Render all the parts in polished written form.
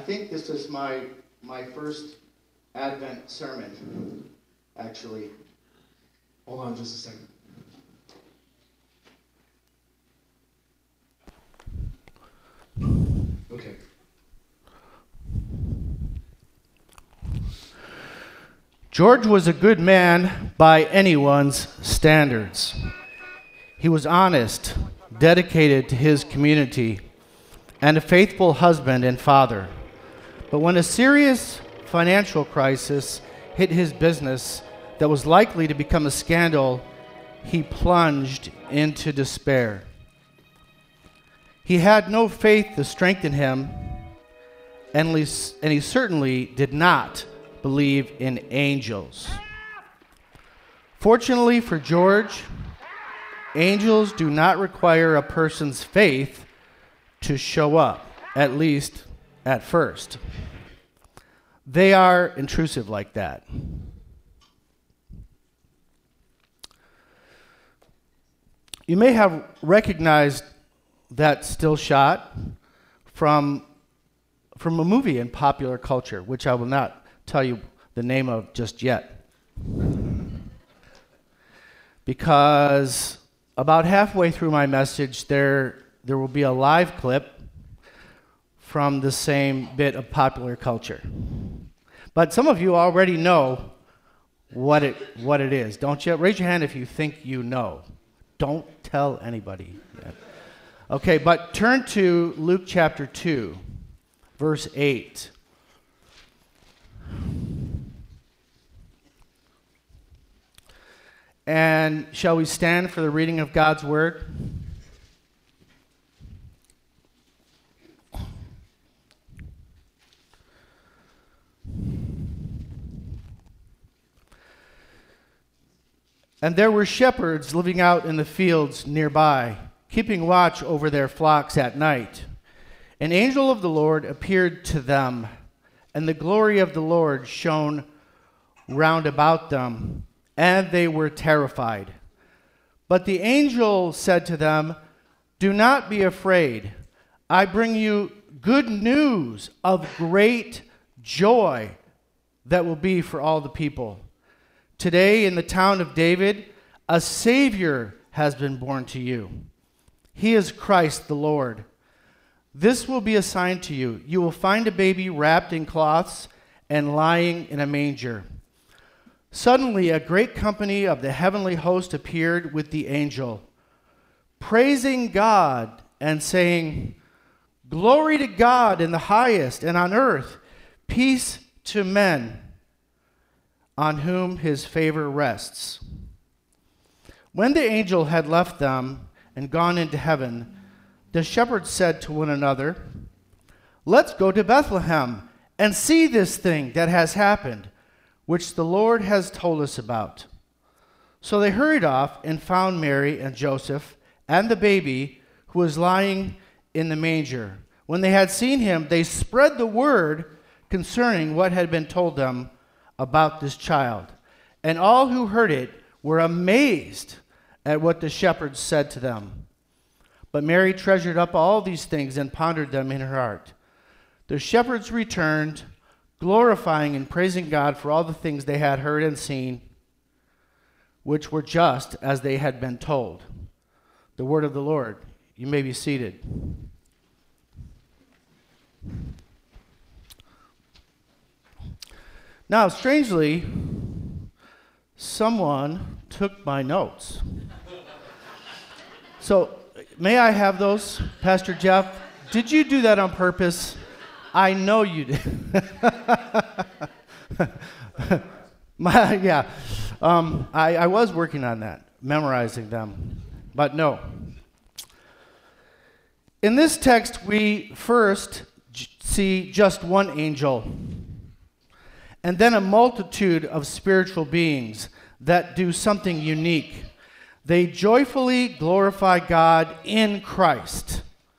think this is my first Advent sermon, actually. Hold on just a second. Okay. George was a good man by anyone's standards. He was honest, dedicated to his community, and a faithful husband and father. But when a serious financial crisis hit his business that was likely to become a scandal, he plunged into despair. He had no faith to strengthen him, and he certainly did not believe in angels. Fortunately for George, angels do not require a person's faith to show up, at least at first. They are intrusive like that. You may have recognized that still shot from a movie in popular culture, which I will not tell you the name of just yet. Because about halfway through my message, there will be a live clip from the same bit of popular culture. But some of you already know what it is, don't you? Raise your hand if you think you know. Don't tell anybody yet. Okay, but turn to Luke chapter 2, verse 8. And shall we stand for the reading of God's word? And there were shepherds living out in the fields nearby, keeping watch over their flocks at night. An angel of the Lord appeared to them, and the glory of the Lord shone round about them, and they were terrified. But the angel said to them, "Do not be afraid. I bring you good news of great joy that will be for all the people. Today in the town of David, a Savior has been born to you. He is Christ the Lord. This will be a sign to you. You will find a baby wrapped in cloths and lying in a manger." Suddenly a great company of the heavenly host appeared with the angel, praising God and saying, "Glory to God in the highest, and on earth peace to men on whom his favor rests." When the angel had left them and gone into heaven, the shepherds said to one another, "Let's go to Bethlehem and see this thing that has happened, which the Lord has told us about." So they hurried off and found Mary and Joseph and the baby who was lying in the manger. When they had seen him, they spread the word concerning what had been told them about this child. And all who heard it were amazed at what the shepherds said to them. But Mary treasured up all these things and pondered them in her heart. The shepherds returned, glorifying and praising God for all the things they had heard and seen, which were just as they had been told. The word of the Lord. You may be seated. Now, strangely, someone took my notes. So, may I have those, Pastor Jeff? Did you do that on purpose? I know you did. I was working on that, memorizing them, but no. In this text, we first see just one angel, and then a multitude of spiritual beings that do something unique. They joyfully glorify God in Christ.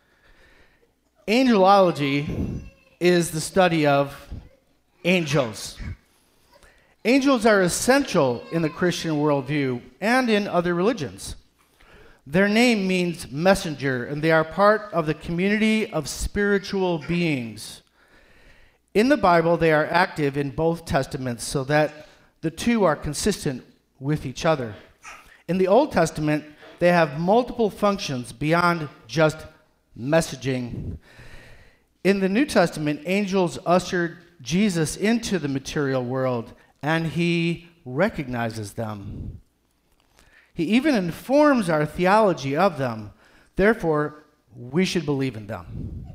Angelology is the study of angels. Angels are essential in the Christian worldview and in other religions. Their name means messenger, and they are part of the community of spiritual beings. In the Bible, they are active in both testaments so that the two are consistent with each other. In the Old Testament, they have multiple functions beyond just messaging. In the New Testament, angels ushered Jesus into the material world, and he recognizes them. He even informs our theology of them. Therefore, we should believe in them.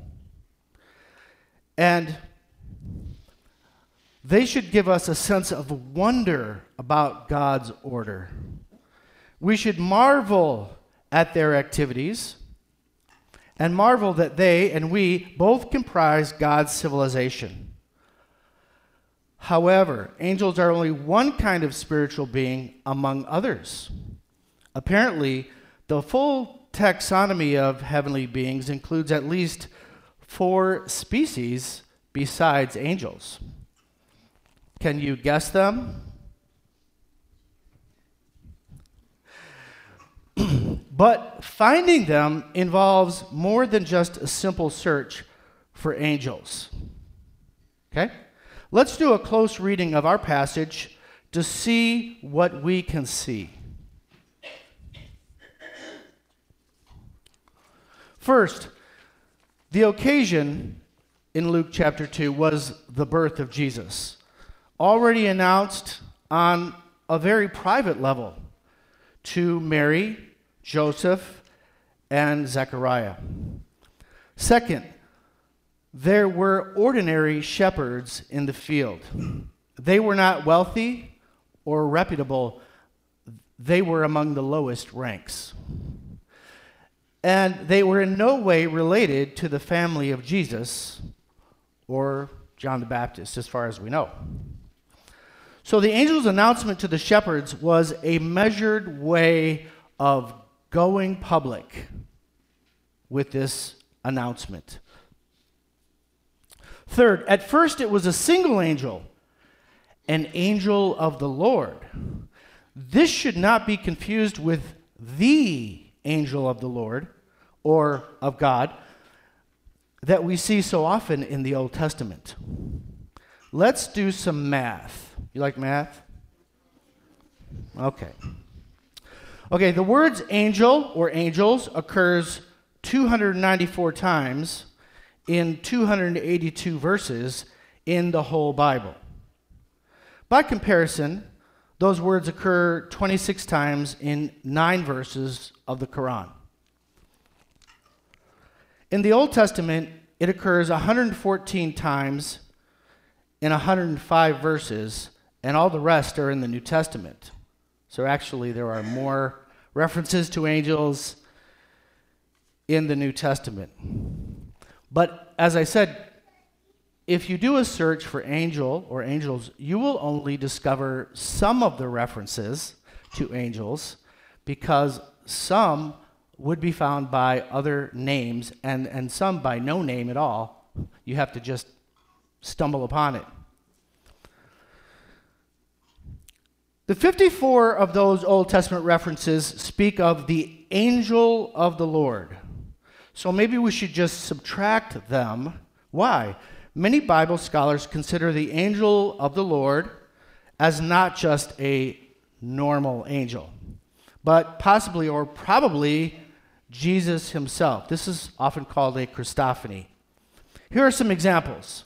And they should give us a sense of wonder about God's order. We should marvel at their activities and marvel that they and we both comprise God's civilization. However, angels are only one kind of spiritual being among others. Apparently, the full taxonomy of heavenly beings includes at least 4 species besides angels. Can you guess them? But finding them involves more than just a simple search for angels. Okay? Let's do a close reading of our passage to see what we can see. First, the occasion in Luke chapter 2 was the birth of Jesus, already announced on a very private level to Mary, Joseph, and Zechariah. Second, there were ordinary shepherds in the field. They were not wealthy or reputable. They were among the lowest ranks. And they were in no way related to the family of Jesus or John the Baptist, as far as we know. So the angel's announcement to the shepherds was a measured way of going public with this announcement. Third, at first it was a single angel, an angel of the Lord. This should not be confused with the angel of the Lord or of God that we see so often in the Old Testament. Let's do some math. You like math? Okay. Okay, the words angel or angels occurs 294 times in 282 verses in the whole Bible. By comparison, those words occur 26 times in 9 verses of the Quran. In the Old Testament, it occurs 114 times in 105 verses, and all the rest are in the New Testament. So actually, there are more references to angels in the New Testament. But as I said, if you do a search for angel or angels, you will only discover some of the references to angels because some would be found by other names and some by no name at all. You have to just stumble upon it. The 54 of those Old Testament references speak of the angel of the Lord. So maybe we should just subtract them. Why? Many Bible scholars consider the angel of the Lord as not just a normal angel, but possibly or probably Jesus himself. This is often called a Christophany. Here are some examples.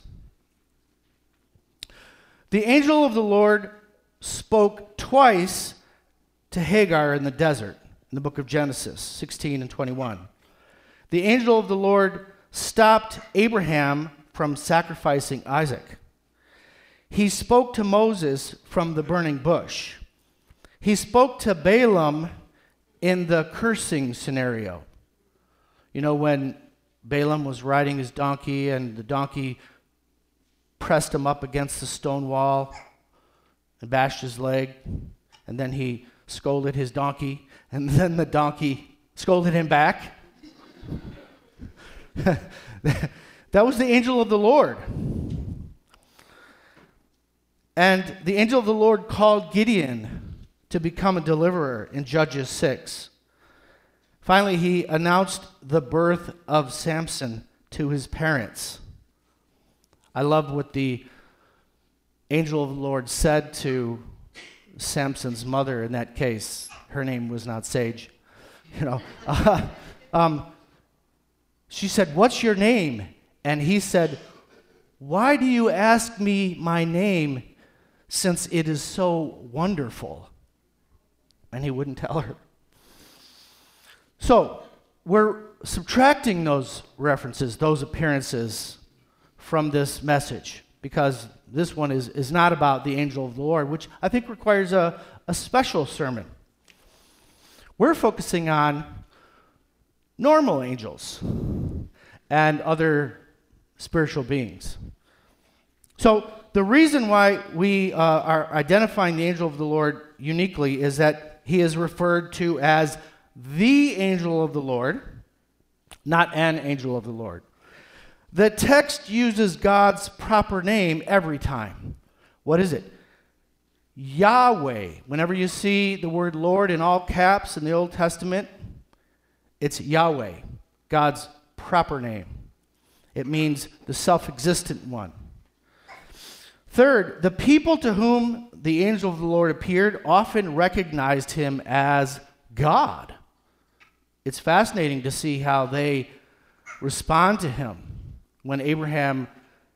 The angel of the Lord spoke twice to Hagar in the desert, in the book of Genesis 16 and 21. The angel of the Lord stopped Abraham from sacrificing Isaac. He spoke to Moses from the burning bush. He spoke to Balaam in the cursing scenario. You know, when Balaam was riding his donkey and the donkey pressed him up against the stone wall and bashed his leg, and then he scolded his donkey, and then the donkey scolded him back. That was the angel of the Lord. And the angel of the Lord called Gideon to become a deliverer in Judges 6. Finally, he announced the birth of Samson to his parents. I love what the angel of the Lord said to Samson's mother in that case. Her name was not Sage. She said, "What's your name?" And he said, "Why do you ask me my name since it is so wonderful?" And he wouldn't tell her. So we're subtracting those references, those appearances from this message, because this one is not about the angel of the Lord, which I think requires a special sermon. We're focusing on normal angels and other spiritual beings. So the reason why we are identifying the angel of the Lord uniquely is that he is referred to as the angel of the Lord, not an angel of the Lord. The text uses God's proper name every time. What is it? Yahweh. Whenever you see the word Lord in all caps in the Old Testament, it's Yahweh, God's proper name. It means the self-existent one. Third, the people to whom the angel of the Lord appeared often recognized him as God. It's fascinating to see how they respond to him. When Abraham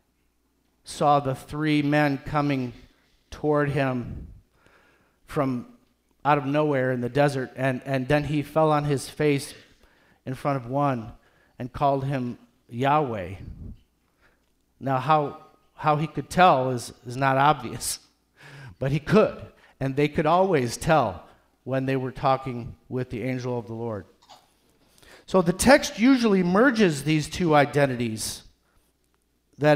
saw the three men coming toward him from out of nowhere in the desert, and then he fell on his face in front of one and called him Yahweh. Now, how he could tell is not obvious, but he could, and they could always tell when they were talking with the angel of the Lord. So the text usually merges these two identities. That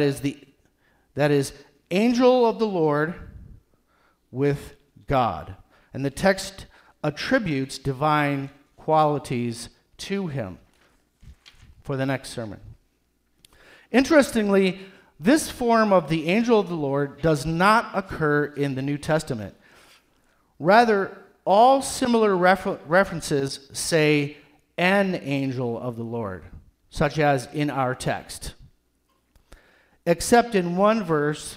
is angel of the Lord with God. And the text attributes divine qualities to him for the next sermon. Interestingly, this form of the angel of the Lord does not occur in the New Testament. Rather, all similar references say an angel of the Lord, such as in our text. Except in one verse,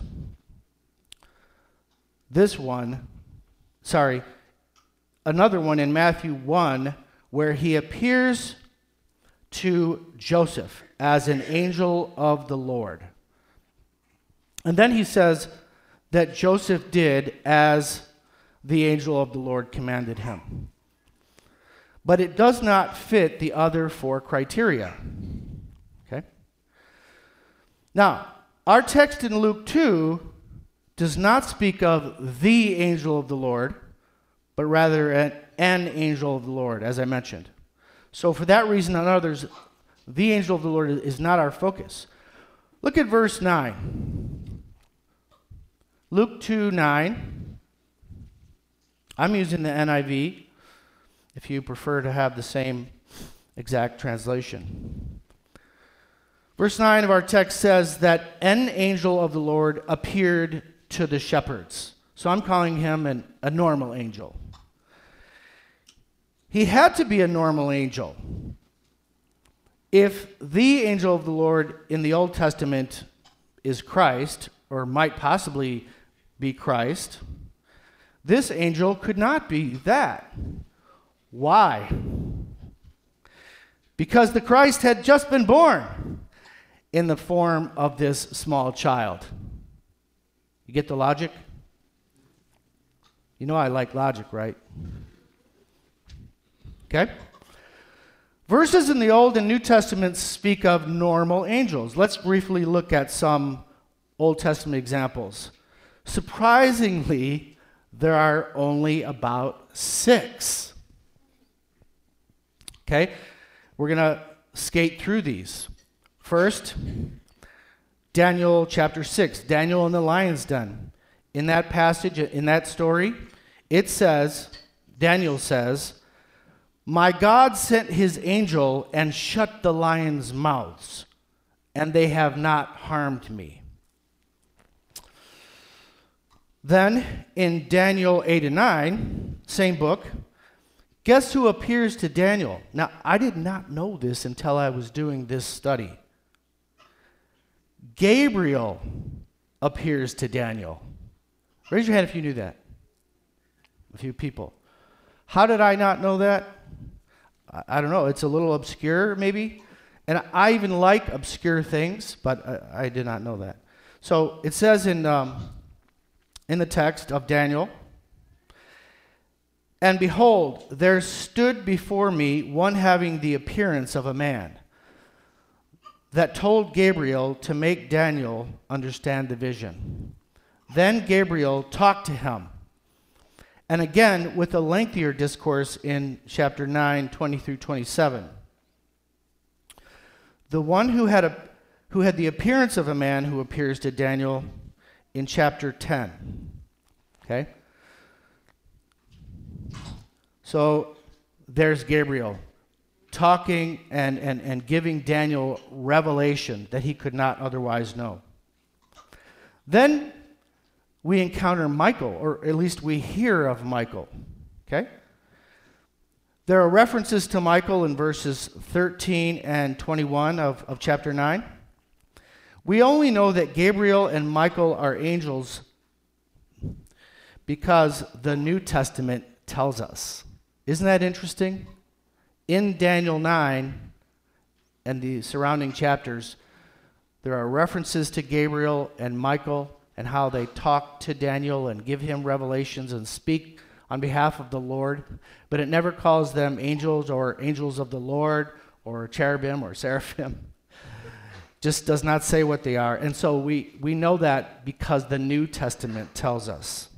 another one in Matthew 1, where he appears to Joseph as an angel of the Lord. And then he says that Joseph did as the angel of the Lord commanded him. But it does not fit the other four criteria. Okay? Now, our text in Luke 2 does not speak of the angel of the Lord, but rather an angel of the Lord, as I mentioned. So for that reason and others, the angel of the Lord is not our focus. Look at verse 9. Luke 2:9. I'm using the NIV, if you prefer to have the same exact translation. Verse 9 of our text says that an angel of the Lord appeared to the shepherds. So I'm calling him a normal angel. He had to be a normal angel. If the angel of the Lord in the Old Testament is Christ, or might possibly be Christ, this angel could not be that. Why? Because the Christ had just been born in the form of this small child. You get the logic? You know I like logic, right? Okay? Verses in the Old and New Testaments speak of normal angels. Let's briefly look at some Old Testament examples. Surprisingly, there are only about 6. Okay? We're going to skate through these. First, Daniel chapter 6, Daniel in the lion's den. In that passage, in that story, it says, Daniel says, "My God sent his angel and shut the lions' mouths, and they have not harmed me." Then, in Daniel 8 and 9, same book, guess who appears to Daniel? Now, I did not know this until I was doing this study. Gabriel appears to Daniel. Raise your hand if you knew that. A few people. How did I not know that? I don't know. It's a little obscure, maybe. And I even like obscure things, but I did not know that. So it says in the text of Daniel, "And behold, there stood before me one having the appearance of a man, that told Gabriel to make Daniel understand the vision. Then Gabriel talked to him." And again, with a lengthier discourse in chapter 9, 20 through 27. The one who had the appearance of a man who appears to Daniel in chapter 10. Okay? So there's Gabriel talking and giving Daniel revelation that he could not otherwise know. Then we encounter Michael, or at least we hear of Michael. Okay? There are references to Michael in verses 13 and 21 of chapter 9. We only know that Gabriel and Michael are angels because the New Testament tells us. Isn't that interesting? In Daniel 9 and the surrounding chapters, there are references to Gabriel and Michael and how they talk to Daniel and give him revelations and speak on behalf of the Lord, but it never calls them angels or angels of the Lord or cherubim or seraphim. Just does not say what they are. And so we know that because the New Testament tells us.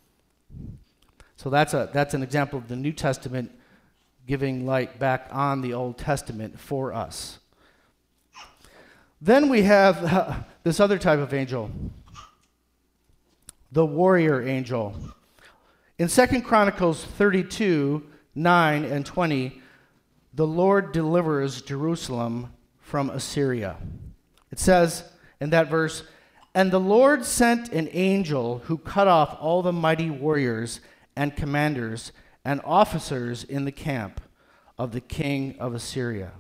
So that's an example of the New Testament giving light back on the Old Testament for us. Then we have this other type of angel, the warrior angel. In 2 Chronicles 32, 9 and 20, the Lord delivers Jerusalem from Assyria. It says in that verse, "And the Lord sent an angel who cut off all the mighty warriors and commanders and officers in the camp of the king of Assyria."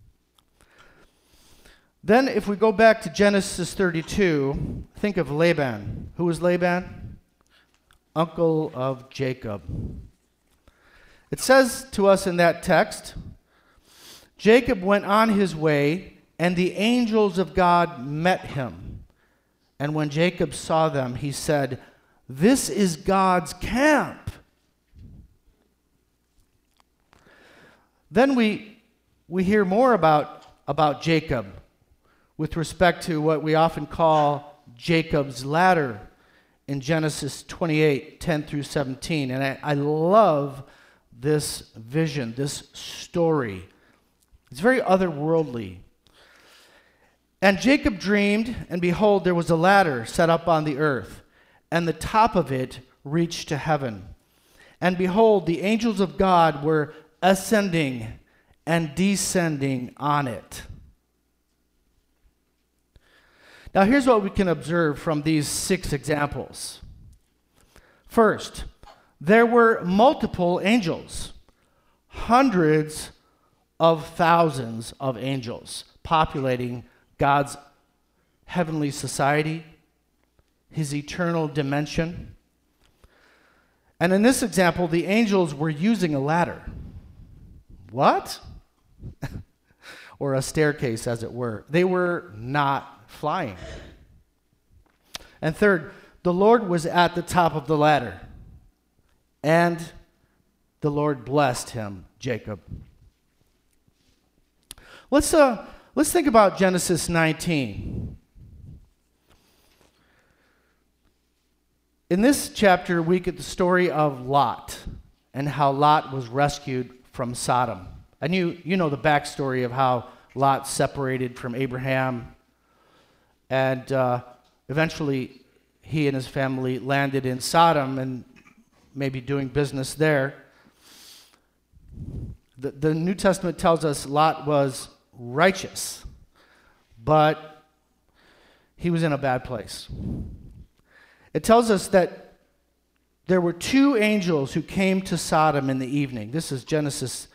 Then if we go back to Genesis 32, think of Laban. Who was Laban? Uncle of Jacob. It says to us in that text, Jacob went on his way, and the angels of God met him. And when Jacob saw them, he said, "This is God's camp." Then we hear more about Jacob with respect to what we often call Jacob's ladder in Genesis 28, 10 through 17. And I love this vision, this story. It's very otherworldly. "And Jacob dreamed, and behold, there was a ladder set up on the earth, and the top of it reached to heaven. And behold, the angels of God were ascending and descending on it." Now here's what we can observe from these 6 examples. First, there were multiple angels, hundreds of thousands of angels populating God's heavenly society, his eternal dimension. And in this example, the angels were using a ladder. What? Or a staircase, as it were. They were not flying. And third, the Lord was at the top of the ladder, and the Lord blessed him, Jacob. Let's think about Genesis 19. In this chapter, we get the story of Lot and how Lot was rescued from Sodom. And you know the backstory of how Lot separated from Abraham, and eventually he and his family landed in Sodom and maybe doing business there. The New Testament tells us Lot was righteous, but he was in a bad place. It tells us that there were 2 angels who came to Sodom in the evening. This is Genesis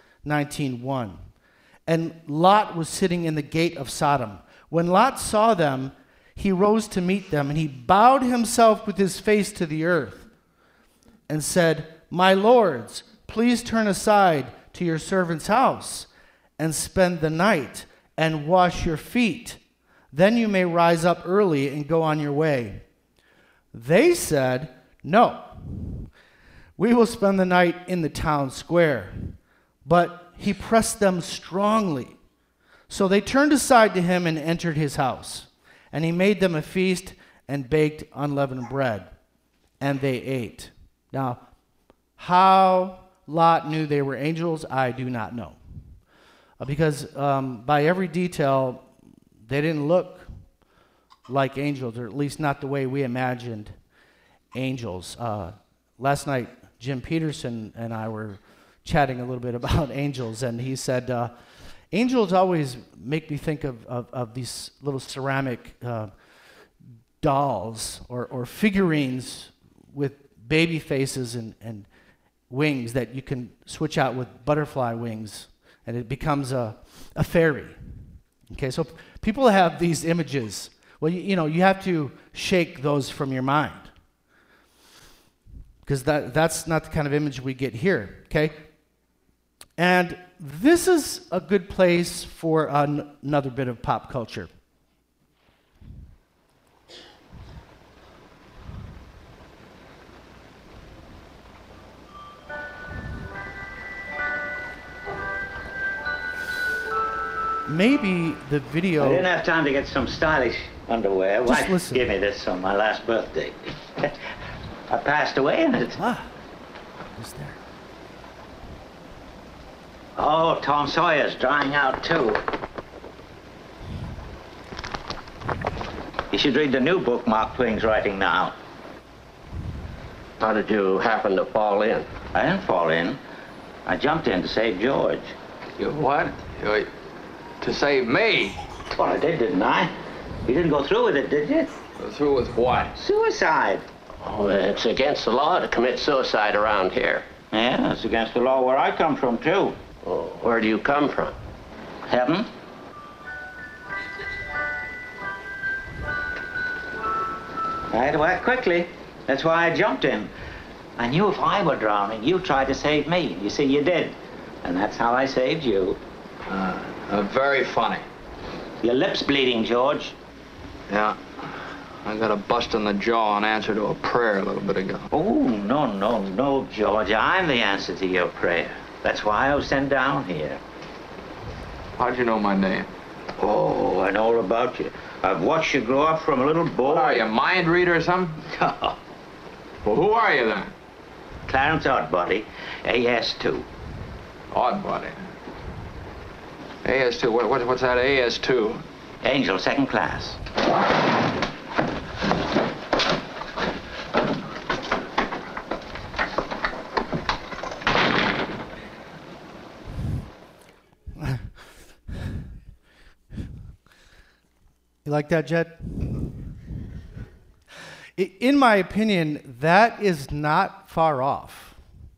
19:1. And Lot was sitting in the gate of Sodom. When Lot saw them, he rose to meet them, and he bowed himself with his face to the earth and said, "My lords, please turn aside to your servant's house and spend the night and wash your feet. Then you may rise up early and go on your way." They said, "No, we will spend the night in the town square." But he pressed them strongly. So they turned aside to him and entered his house. And he made them a feast and baked unleavened bread. And they ate. Now, how Lot knew they were angels, I do not know. Because by every detail, they didn't look like angels, or at least not the way we imagined angels. Last night, Jim Peterson and I were chatting a little bit about angels, and he said, angels always make me think of these little ceramic dolls or figurines with baby faces and wings that you can switch out with butterfly wings, and it becomes a fairy. Okay, so people have these images. Well, you have to shake those from your mind, because that's not the kind of image we get here, okay? And this is a good place for another bit of pop culture. Maybe the video... I didn't have time to get some stylish underwear. Just Wife listen. gave me this on my last birthday. I passed away in it. Who's there? Oh, Tom Sawyer's drying out, too. You should read the new book Mark Twain's writing now. How did you happen to fall in? I didn't fall in. I jumped in to save George. You what? To save me? Well, I did, didn't I? You didn't go through with it, did you? Go through with what? Suicide. Oh, it's against the law to commit suicide around here. Yeah, it's against the law where I come from, too. Oh, where do you come from? Heaven? I had to act quickly. That's why I jumped in. I knew if I were drowning, you'd try to save me. You see, you did. And that's how I saved you. Very funny. Your lip's bleeding, George. Yeah. I got a bust in the jaw in answer to a prayer a little bit ago. Oh, no, George. I'm the answer to your prayer. That's why I was sent down here. How'd you know my name? Oh, I know all about you. I've watched you grow up from a little boy. What are you, a mind reader or something? Well, who are you then? Clarence Oddbody, AS2. Oddbody. AS2, what's that AS2? Angel, second class. You like that, Jed? In my opinion, that is not far off.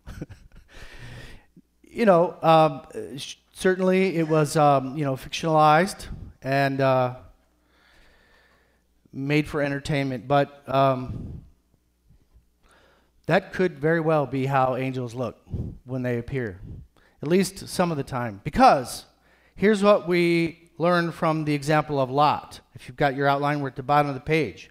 Certainly it was, fictionalized and made for entertainment, but that could very well be how angels look when they appear, at least some of the time. Because here's what we learn from the example of Lot. If you've got your outline, we're at the bottom of the page.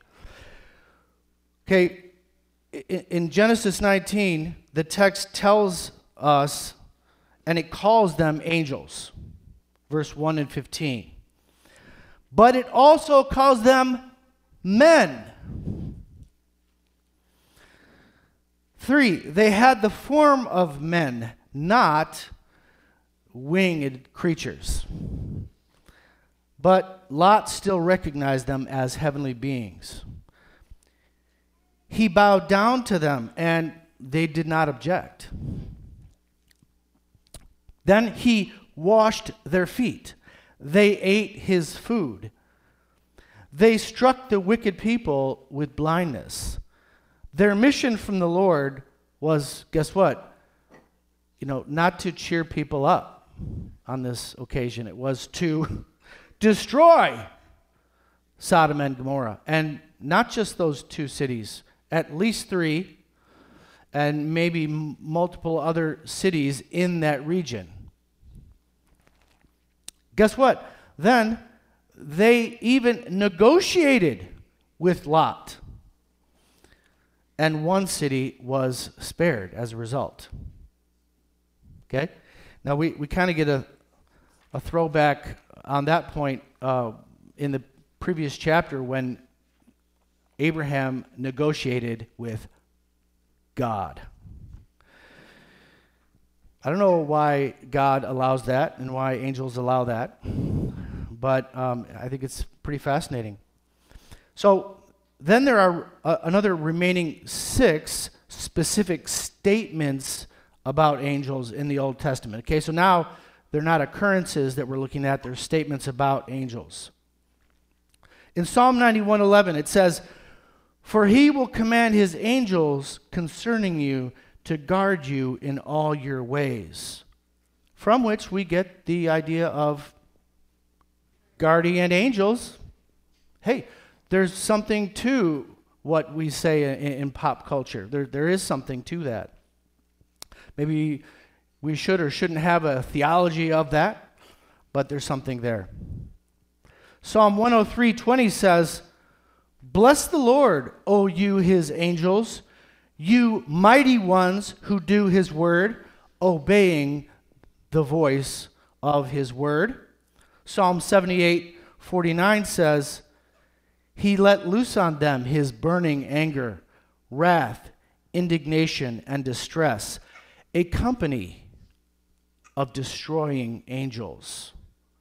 Okay, in Genesis 19, the text tells us, and it calls them angels, verse 1 and 15. But it also calls them men. 3, they had the form of men, not winged creatures. But Lot still recognized them as heavenly beings. He bowed down to them, and they did not object. Then he washed their feet. They ate his food. They struck the wicked people with blindness. Their mission from the Lord was, guess what? Not to cheer people up on this occasion. It was to destroy. Sodom and Gomorrah. And not just those two cities, at least 3, and maybe multiple other cities in that region. Guess what? Then they even negotiated with Lot. And one city was spared as a result. Okay? Now we kind of get a throwback on that point in the previous chapter when Abraham negotiated with God. I don't know why God allows that and why angels allow that, but I think it's pretty fascinating. So then there are another remaining 6 specific statements about angels in the Old Testament. Okay, so now they're not occurrences that we're looking at, they're statements about angels. In Psalm 91:11 it says, "For he will command his angels concerning you to guard you in all your ways." From which we get the idea of guardian angels. Hey, there's something to what we say in pop culture. There is something to that. Maybe we should or shouldn't have a theology of that, but there's something there. Psalm 103:20 says, "Bless the Lord, O you his angels, you mighty ones who do his word, obeying the voice of his word." Psalm 78:49 says, "He let loose on them his burning anger, wrath, indignation, and distress, a company of destroying angels."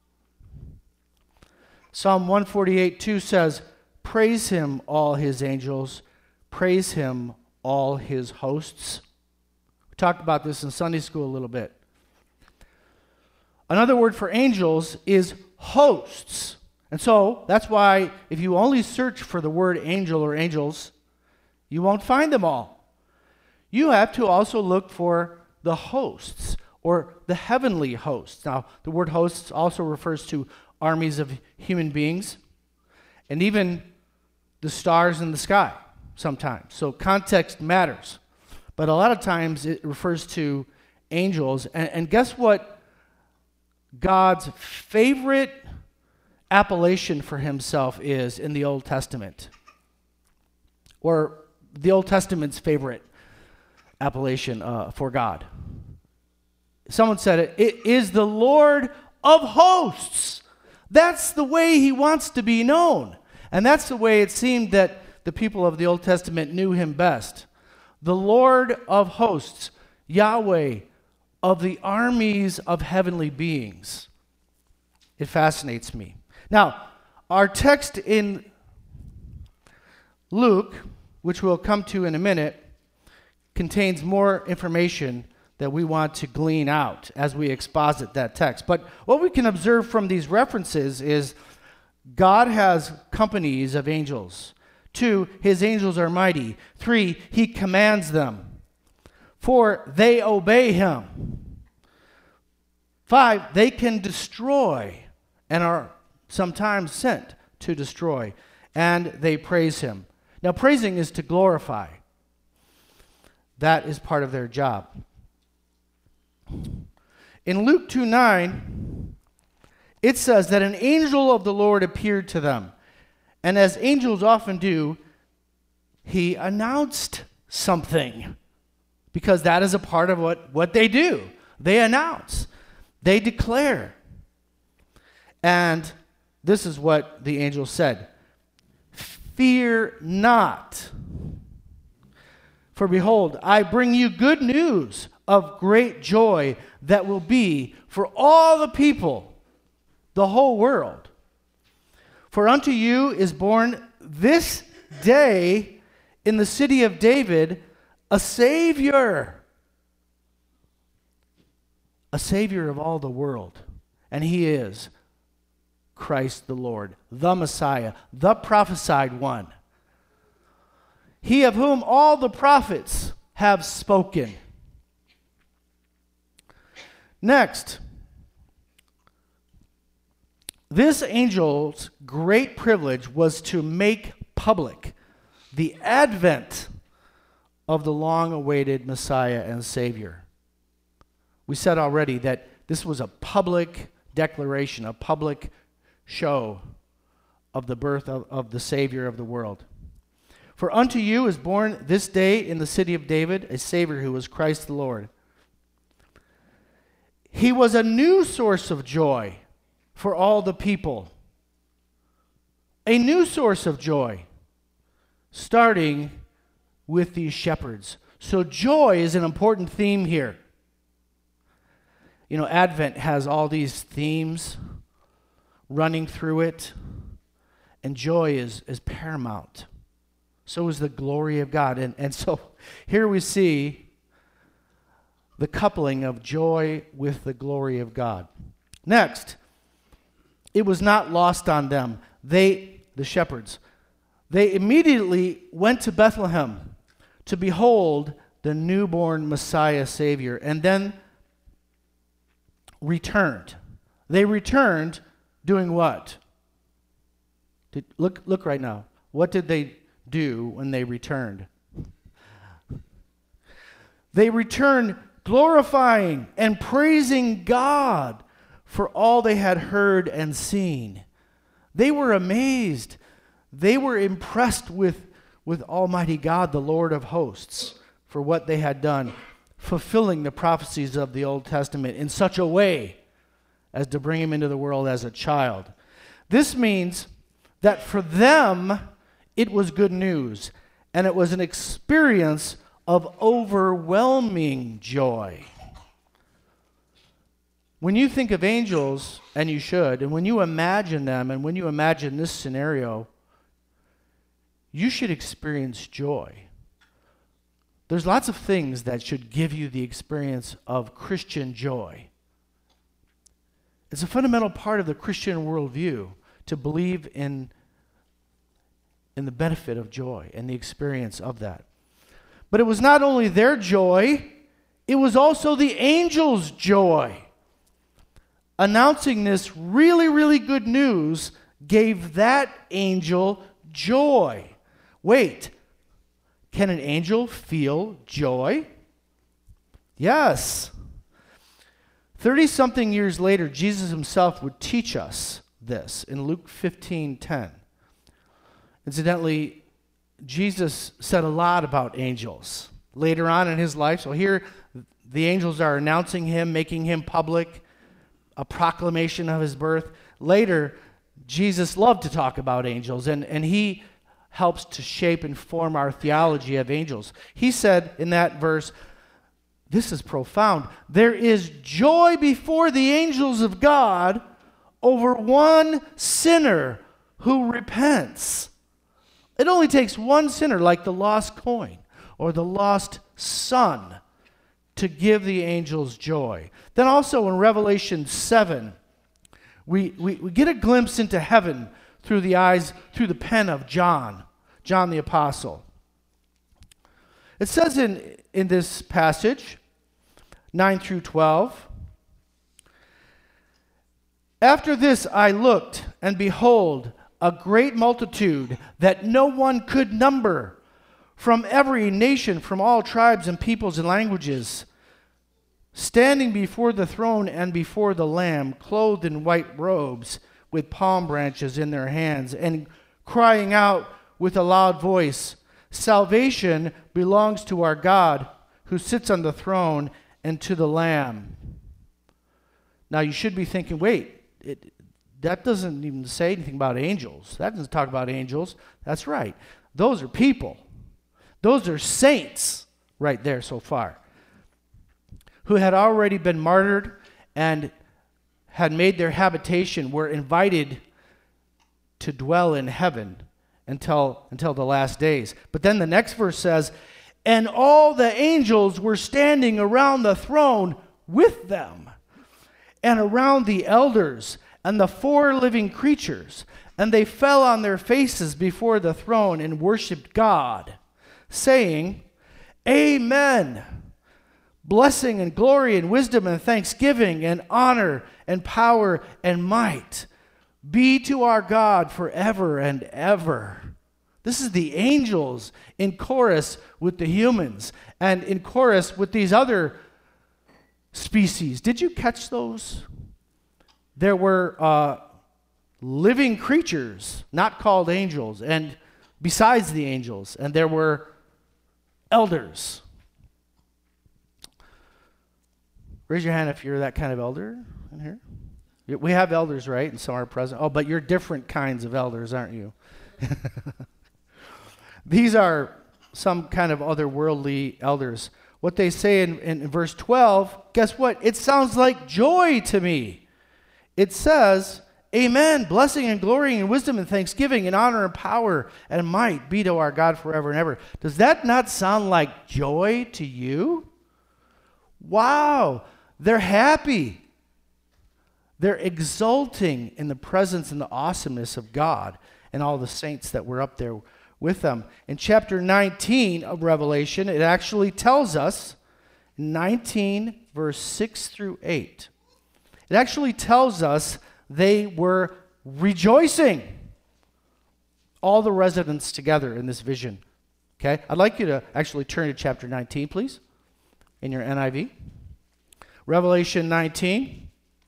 Psalm 148:2 says, "Praise him, all his angels. Praise him, all his hosts." We talked about this in Sunday school a little bit. Another word for angels is hosts. And so that's why if you only search for the word angel or angels, you won't find them all. You have to also look for the hosts or the heavenly hosts. Now, the word hosts also refers to armies of human beings and even the stars in the sky sometimes. So context matters. But a lot of times it refers to angels. And guess what God's favorite appellation for himself is in the Old Testament? Or the Old Testament's favorite appellation for God. Someone said it. It is the Lord of hosts. That's the way he wants to be known. And that's the way it seemed that the people of the Old Testament knew him best. The Lord of hosts, Yahweh, of the armies of heavenly beings. It fascinates me. Now, our text in Luke, which we'll come to in a minute, contains more information that we want to glean out as we exposit that text. But what we can observe from these references is God has companies of angels. 2, his angels are mighty. 3, he commands them. 4, they obey him. 5, they can destroy and are sometimes sent to destroy. And they praise him. Now, praising is to glorify. That is part of their job. In Luke 2:9, it says that an angel of the Lord appeared to them. And as angels often do, he announced something. Because that is a part of what they do. They announce. They declare. And this is what the angel said. "Fear not. For behold, I bring you good news of great joy that will be for all the people, the whole world. For unto you is born this day in the city of David a Savior of all the world. And he is Christ the Lord, the Messiah, the prophesied one. He of whom all the prophets have spoken." this angel's great privilege was to make public the advent of the long-awaited Messiah and Savior. We said already that this was a public declaration, a public show of the birth of the Savior of the world. For unto you is born this day in the city of David a Savior who is Christ the Lord. He was a new source of joy for all the people. A new source of joy, starting with these shepherds. So joy is an important theme here. You know, Advent has all these themes running through it, and joy is paramount. So is the glory of God. And so here we see the coupling of joy with the glory of God. Next, it was not lost on them. The shepherds, they immediately went to Bethlehem to behold the newborn Messiah Savior, and then returned. They returned doing what? Look right now. What did they do when they returned? They returned glorifying and praising God for all they had heard and seen. They were amazed. They were impressed with Almighty God, the Lord of hosts, for what they had done, fulfilling the prophecies of the Old Testament in such a way as to bring him into the world as a child. This means that for them, it was good news, and it was an experience of overwhelming joy. When you think of angels, and you should, and when you imagine them, and when you imagine this scenario, you should experience joy. There's lots of things that should give you the experience of Christian joy. It's a fundamental part of the Christian worldview to believe in the benefit of joy and the experience of that. But it was not only their joy, it was also the angels' joy. Announcing this really, really good news gave that angel joy. Wait, can an angel feel joy? Yes. 30-something years later, Jesus himself would teach us this in Luke 15:10. Incidentally, Jesus said a lot about angels later on in his life. So here, the angels are announcing him, making him public, a proclamation of his birth. Later, Jesus loved to talk about angels, and he helps to shape and form our theology of angels. He said in that verse, this is profound, there is joy before the angels of God over one sinner who repents. It only takes one sinner, like the lost coin or the lost son, to give the angels joy. Then also in Revelation 7, we get a glimpse into heaven through the pen of John the Apostle. It says in this passage, 9 through 12, after this I looked, and behold, a great multitude that no one could number, from every nation, from all tribes and peoples and languages, standing before the throne and before the Lamb, clothed in white robes, with palm branches in their hands, and crying out with a loud voice, salvation belongs to our God, who sits on the throne, and to the Lamb. Now you should be thinking, wait, that doesn't even say anything about angels. That doesn't talk about angels. That's right. Those are people. Those are saints right there so far, who had already been martyred and had made their habitation, were invited to dwell in heaven until the last days. But then the next verse says, and all the angels were standing around the throne with them, and around the elders and the 4 living creatures, and they fell on their faces before the throne and worshiped God, saying, Amen. Blessing and glory and wisdom and thanksgiving and honor and power and might be to our God forever and ever. This is the angels in chorus with the humans and in chorus with these other species. Did you catch those? There were living creatures, not called angels, and besides the angels, and there were elders. Raise your hand if you're that kind of elder in here. We have elders, right? And some are present. Oh, but you're different kinds of elders, aren't you? These are some kind of otherworldly elders. What they say in verse 12, guess what? It sounds like joy to me. It says, Amen, blessing and glory and wisdom and thanksgiving and honor and power and might be to our God forever and ever. Does that not sound like joy to you? Wow, they're happy. They're exulting in the presence and the awesomeness of God and all the saints that were up there with them. In chapter 19 of Revelation, it actually tells us, 19 verse 6 through 8, it actually tells us they were rejoicing, all the residents together in this vision. Okay? I'd like you to actually turn to chapter 19, please, in your NIV. Revelation 19.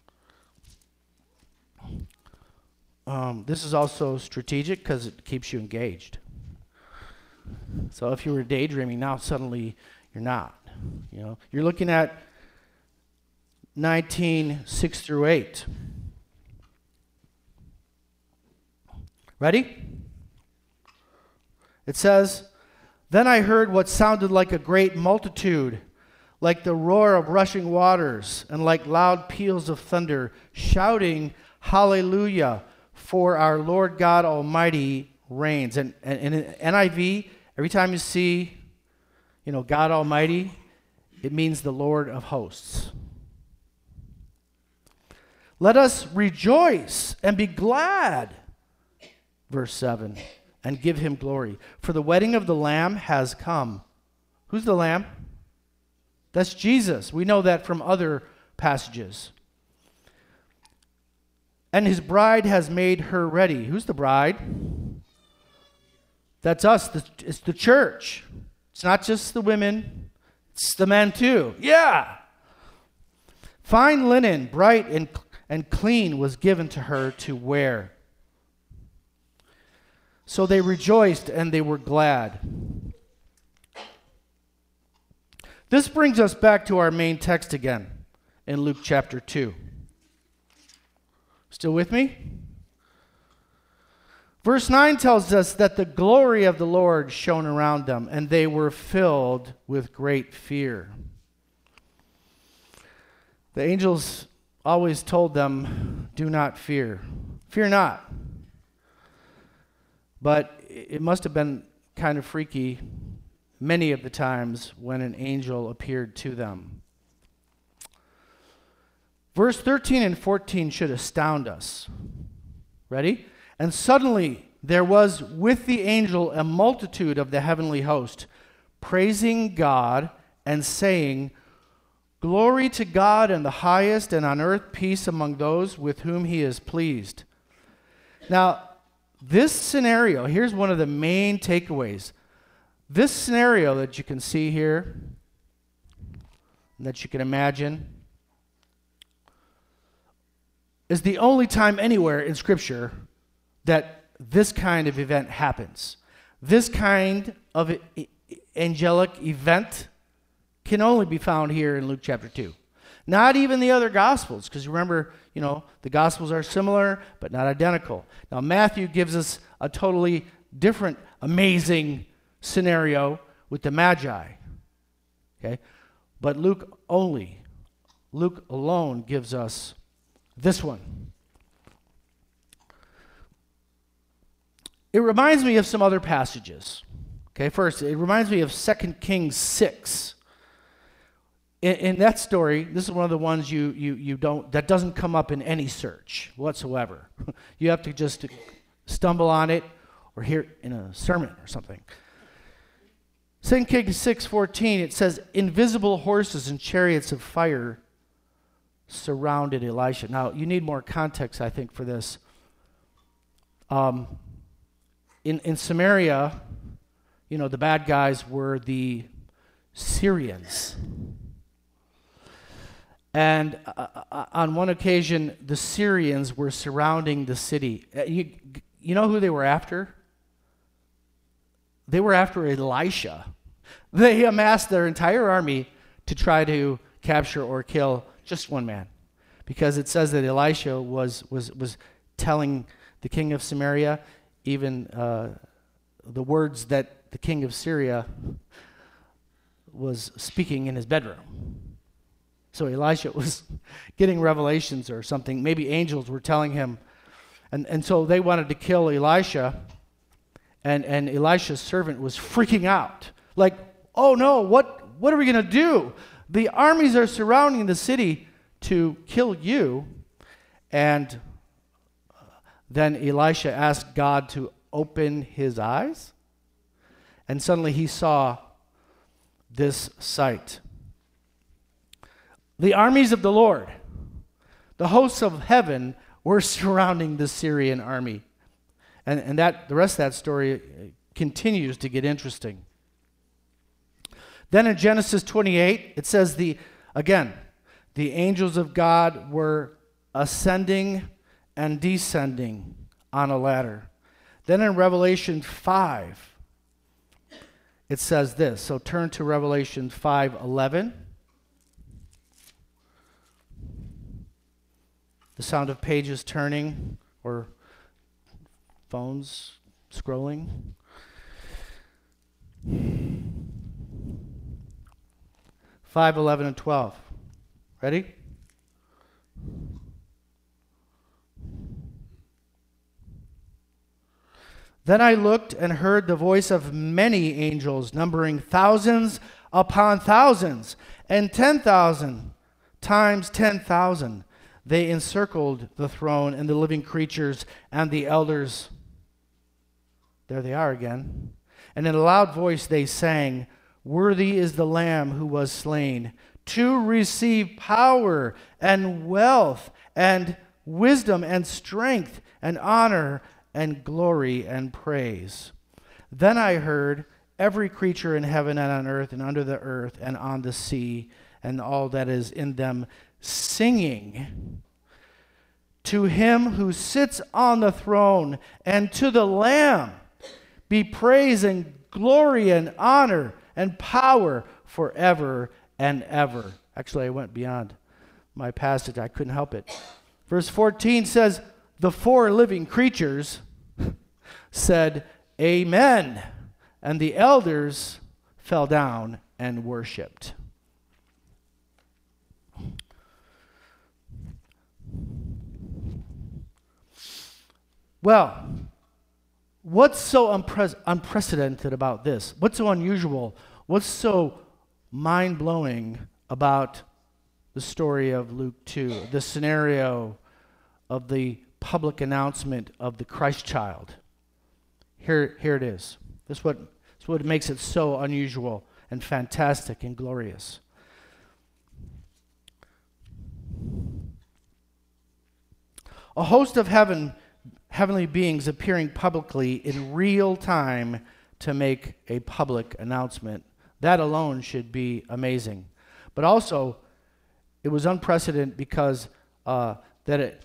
This is also strategic because it keeps you engaged. So if you were daydreaming now, suddenly you're not. You know, you're looking at 19, 6 through 8. Ready? It says, Then I heard what sounded like a great multitude, like the roar of rushing waters, and like loud peals of thunder, shouting, Hallelujah, for our Lord God Almighty reigns. And in NIV, every time you see, God Almighty, it means the Lord of hosts. Let us rejoice and be glad, verse 7, and give him glory. For the wedding of the Lamb has come. Who's the Lamb? That's Jesus. We know that from other passages. And his bride has made her ready. Who's the bride? That's us. It's the church. It's not just the women. It's the men too. Yeah. Fine linen, bright and clean, was given to her to wear. So they rejoiced and they were glad. This brings us back to our main text again in Luke chapter 2. Still with me? Verse 9 tells us that the glory of the Lord shone around them, and they were filled with great fear. The angels always told them, do not fear. Fear not. But it must have been kind of freaky many of the times when an angel appeared to them. Verse 13 and 14 should astound us. Ready? And suddenly there was with the angel a multitude of the heavenly host, praising God and saying, Glory to God in the highest, and on earth peace among those with whom he is pleased. Now, this scenario, here's one of the main takeaways. This scenario that you can see here, that you can imagine, is the only time anywhere in Scripture that this kind of event happens. This kind of angelic event can only be found here in Luke chapter 2. Not even the other Gospels, because remember, the Gospels are similar, but not identical. Now, Matthew gives us a totally different, amazing scenario with the Magi. Okay? But Luke alone gives us this one. It reminds me of some other passages. Okay, first, it reminds me of 2 Kings 6. In that story, this is one of the ones that doesn't come up in any search whatsoever. You have to just stumble on it or hear it in a sermon or something. 2 Kings 6:14, it says, invisible horses and chariots of fire surrounded Elisha. Now, you need more context, I think, for this. In Samaria, the bad guys were the Syrians. And on one occasion, the Syrians were surrounding the city. You know who they were after? They were after Elisha. They amassed their entire army to try to capture or kill just one man. Because it says that Elisha was telling the king of Samaria even the words that the king of Syria was speaking in his bedroom. So Elisha was getting revelations or something. Maybe angels were telling him. And so they wanted to kill Elisha. And Elisha's servant was freaking out. Like, oh no, what are we going to do? The armies are surrounding the city to kill you. And then Elisha asked God to open his eyes. And suddenly he saw this sight. The armies of the Lord, the hosts of heaven, were surrounding the Syrian army. And that the rest of that story continues to get interesting. Then in Genesis 28, it says the angels of God were ascending and descending on a ladder. Then in Revelation 5, it says this. So turn to Revelation 5:11. The sound of pages turning or phones scrolling. Five, 11, and 12. Ready? Then I looked and heard the voice of many angels, numbering thousands upon thousands, and 10,000 times 10,000. They encircled the throne and the living creatures and the elders. There they are again. And in a loud voice they sang, "Worthy is the Lamb who was slain to receive power and wealth and wisdom and strength and honor and glory and praise." Then I heard every creature in heaven and on earth and under the earth and on the sea and all that is in them singing, "To him who sits on the throne and to the Lamb be praise and glory and honor and power forever and ever." Actually, I went beyond my passage. I couldn't help it. Verse 14 says, "The four living creatures said, Amen. And the elders fell down and worshiped." Well, what's so unprecedented about this? What's so unusual? What's so mind-blowing about the story of Luke 2, the scenario of the public announcement of the Christ child? Here it is. This is what makes it so unusual and fantastic and glorious. A host of heavenly beings appearing publicly in real time to make a public announcement. That alone should be amazing. But also, it was unprecedented because that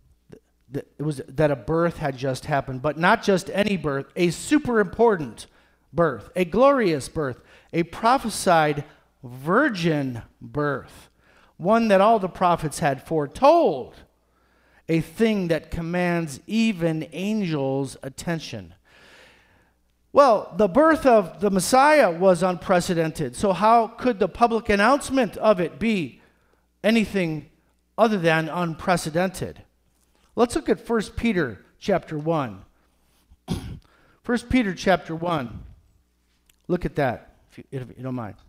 a birth had just happened, but not just any birth, a super important birth, a glorious birth, a prophesied virgin birth, one that all the prophets had foretold, a thing that commands even angels' attention. Well, the birth of the Messiah was unprecedented, so how could the public announcement of it be anything other than unprecedented? Let's look at 1 Peter chapter 1. 1 Peter chapter 1. Look at that, if you don't mind.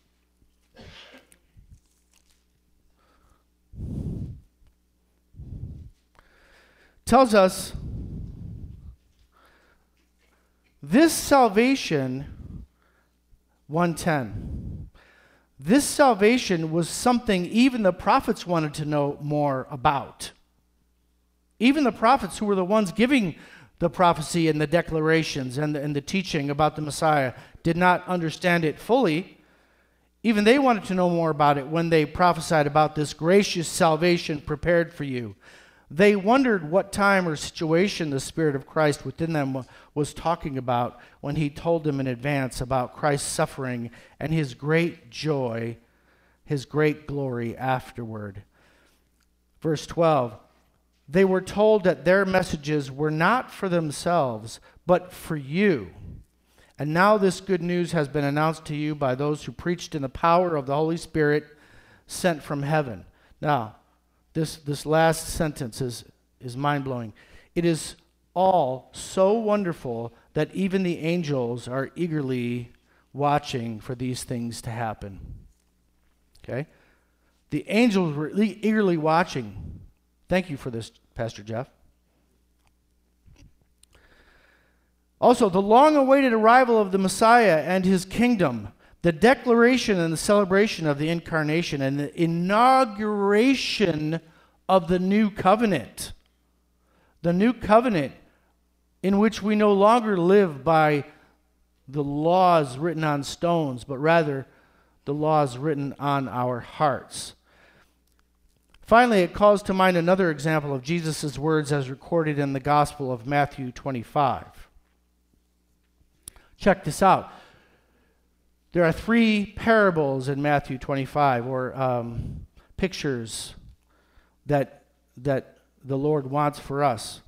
Tells us this salvation, 1:10. This salvation was something even the prophets wanted to know more about. Even the prophets, who were the ones giving the prophecy and the declarations and the teaching about the Messiah, did not understand it fully. Even they wanted to know more about it when they prophesied about this gracious salvation prepared for you. They wondered what time or situation the Spirit of Christ within them was talking about when he told them in advance about Christ's suffering and his great joy, his great glory afterward. Verse 12, they were told that their messages were not for themselves, but for you. And now this good news has been announced to you by those who preached in the power of the Holy Spirit sent from heaven. Now, this last sentence is mind-blowing. It is all so wonderful that even the angels are eagerly watching for these things to happen. Okay? The angels were eagerly watching. Thank you for this, Pastor Jeff. Also, the long-awaited arrival of the Messiah and his kingdom, the declaration and the celebration of the incarnation, and the inauguration of the new covenant. The new covenant in which we no longer live by the laws written on stones, but rather the laws written on our hearts. Finally, it calls to mind another example of Jesus' words as recorded in the Gospel of Matthew 25. Check this out. There are 3 parables in Matthew 25, or pictures that the Lord wants for us.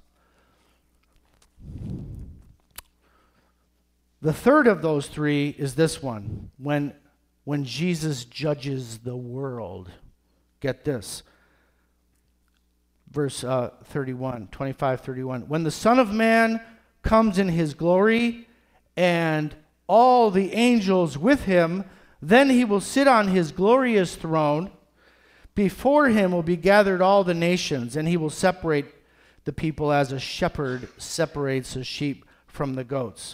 The third of those 3 is this one, when Jesus judges the world. Get this. Verse 25:31. When the Son of Man comes in his glory and all the angels with him, then he will sit on his glorious throne. Before him will be gathered all the nations, and he will separate the people as a shepherd separates the sheep from the goats.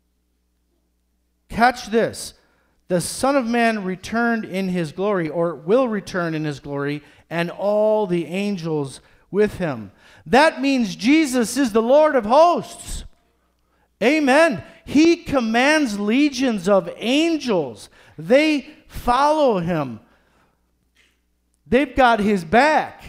Catch this. The Son of Man returned in his glory, or will return in his glory, and all the angels with him. That means Jesus is the Lord of hosts. Amen. He commands legions of angels. They follow him. They've got his back.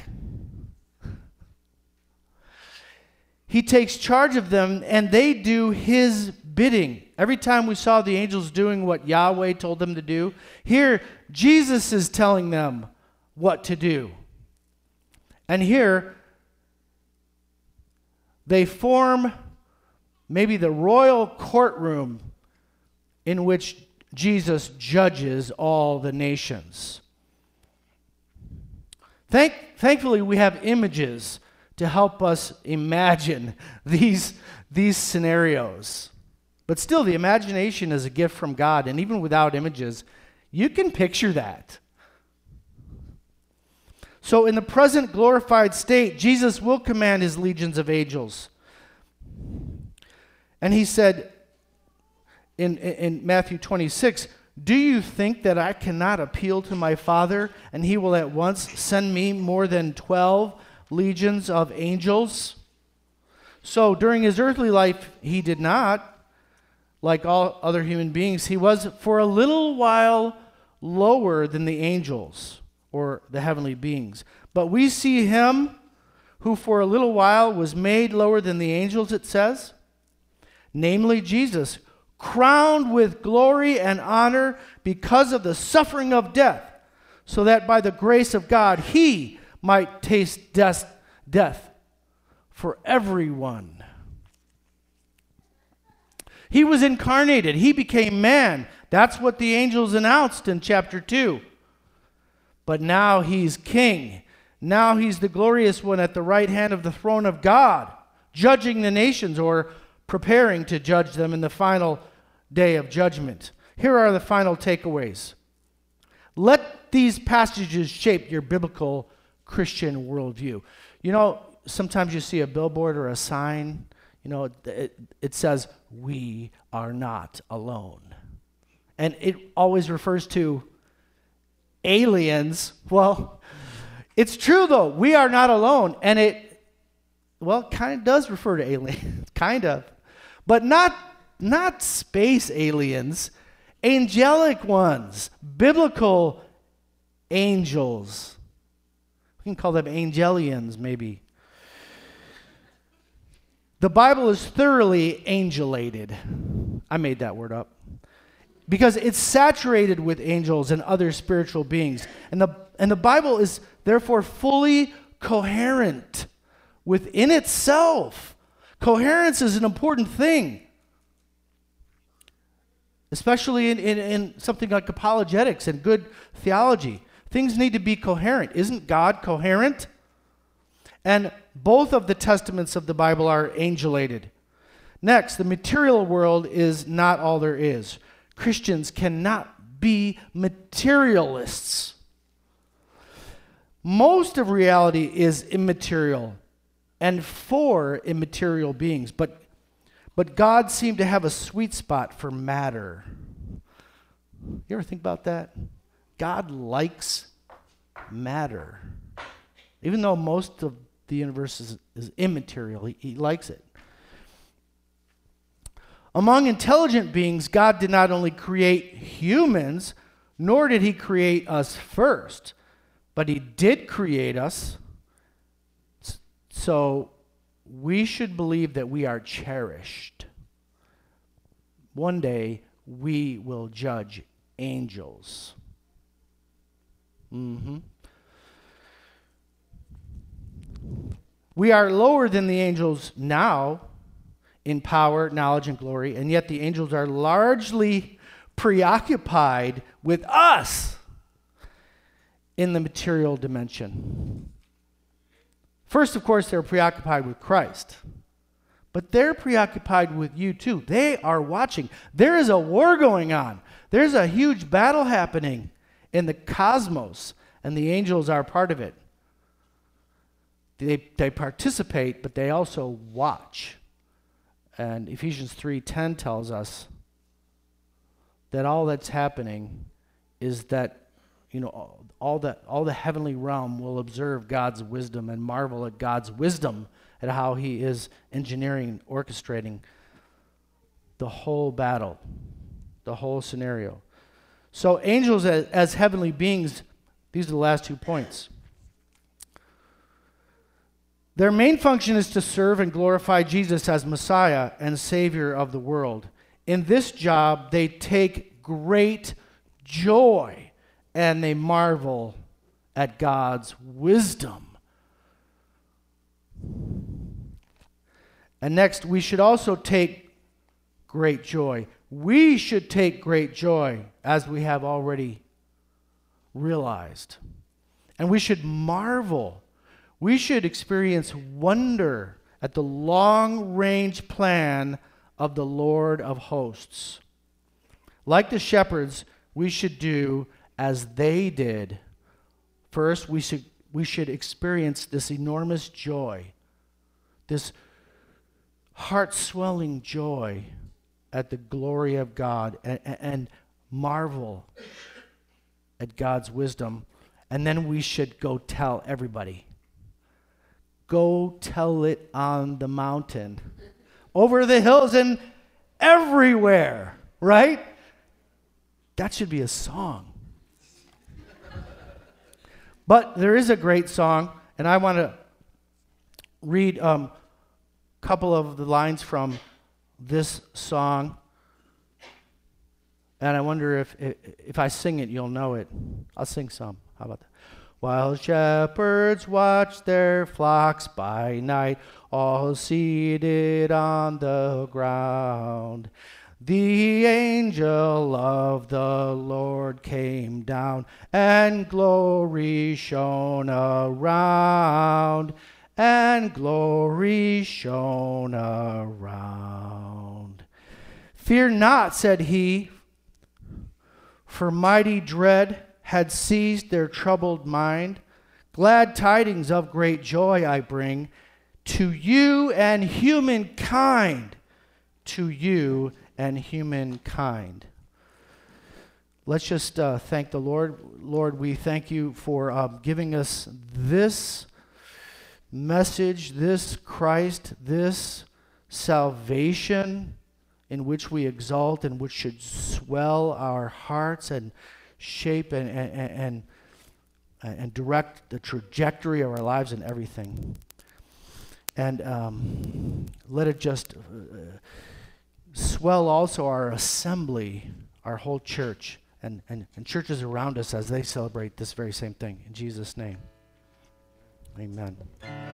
He takes charge of them, and they do his bidding. Every time we saw the angels doing what Yahweh told them to do, here Jesus is telling them what to do. And here they form maybe the royal courtroom in which Jesus judges all the nations. Thankfully, we have images to help us imagine these scenarios. But still, the imagination is a gift from God, and even without images, you can picture that. So in the present glorified state, Jesus will command his legions of angels. And he said in Matthew 26, "Do you think that I cannot appeal to my Father, and he will at once send me more than 12 legions of angels?" So during his earthly life, he did not. Like all other human beings, he was for a little while lower than the angels or the heavenly beings. But we see him who for a little while was made lower than the angels, it says, namely Jesus, crowned with glory and honor because of the suffering of death, so that by the grace of God he might taste death for everyone. He was incarnated. He became man. That's what the angels announced in chapter 2. But now he's king. Now he's the glorious one at the right hand of the throne of God, judging the nations or preparing to judge them in the final day of judgment. Here are the final takeaways. Let these passages shape your biblical Christian worldview. You know, sometimes you see a billboard or a sign, you know, it says, "We are not alone." And it always refers to aliens. Well, it's true though. We are not alone. And it kind of does refer to aliens. kind of. But not space aliens, angelic ones, biblical angels. We can call them angelians, maybe. The Bible is thoroughly angelated. I made that word up. Because it's saturated with angels and other spiritual beings. And the Bible is therefore fully coherent within itself. Coherence is an important thing. Especially in something like apologetics and good theology. Things need to be coherent. Isn't God coherent? And both of the testaments of the Bible are angelated. Next, the material world is not all there is. Christians cannot be materialists. Most of reality is immaterial and for immaterial beings, but God seemed to have a sweet spot for matter. You ever think about that? God likes matter. Even though most of the universe is immaterial, he likes it. Among intelligent beings, God did not only create humans, nor did he create us first, but he did create us. So we should believe that we are cherished. One day we will judge angels. We are lower than the angels now in power, knowledge, and glory, and yet the angels are largely preoccupied with us in the material dimension. First, of course, they're preoccupied with Christ, but they're preoccupied with you too. They are watching. There is a war going on. There's a huge battle happening in the cosmos, and the angels are part of it. They participate, but they also watch. And Ephesians 3:10 tells us that all that's happening is that, all the heavenly realm will observe God's wisdom and marvel at God's wisdom at how he is engineering and orchestrating the whole battle, the whole scenario. So angels as heavenly beings, these are the last 2 points. Their main function is to serve and glorify Jesus as Messiah and Savior of the world. In this job, they take great joy and they marvel at God's wisdom. And next, we should also take great joy. We should take great joy, as we have already realized. And we should marvel. We should experience wonder at the long-range plan of the Lord of hosts. Like the shepherds, we should do as they did. First, we should experience this enormous joy, this heart-swelling joy at the glory of God and marvel at God's wisdom. And then we should go tell everybody. Go tell it on the mountain, over the hills and everywhere, right? That should be a song. But there is a great song, and I want to read a couple of the lines from this song. And I wonder if I sing it, you'll know it. I'll sing some. How about that? While shepherds watch their flocks by night, all seated on the ground, the angel of the Lord came down, and glory shone around, and glory shone around. Fear not, said he, for mighty dread had seized their troubled mind. Glad tidings of great joy I bring to you and humankind, to you and humankind. Let's just thank the Lord. Lord, we thank you for giving us this message, this Christ, this salvation in which we exalt and which should swell our hearts and shape and direct the trajectory of our lives and everything. And let it just swell also our assembly, our whole church, and churches around us as they celebrate this very same thing. In Jesus' name, amen.